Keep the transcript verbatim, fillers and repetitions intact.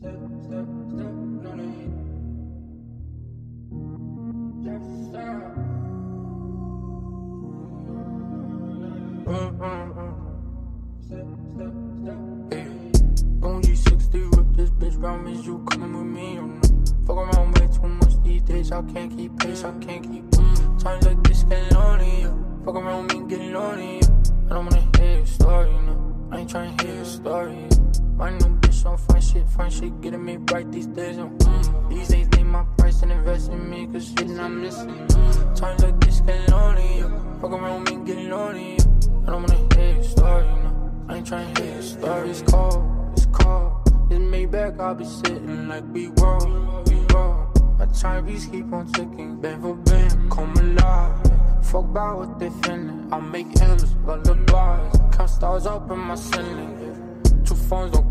Step, step, step, no need. Yes, sir. Step, step, step. Hey, on G sixty, rip this bitch round, miss you coming with me or no? Fuck around way too much these days, I can't keep pace, I can't keep up. Times like this get lonely, yeah. Fuck around me, get lonely, yeah. I don't wanna hear your story, no. I ain't tryna hear your story, yeah. My new bitch on fine shit, fine shit, getting me right these days, uh. These days need my price and invest in me, cause shit not missing. Times like this get lonely, yeah. Fuck around me, get lonely, yeah. I don't wanna hear your story, no. I ain't tryna hear your story. It's cold, it's cold. It's Maybach, I'll be sitting like we roll, we roll. My timepiece keep on ticking, band for band, come alive. Fuck about what they feeling, I make M's, lullabies. Count stars up in my ceiling. Two phones don't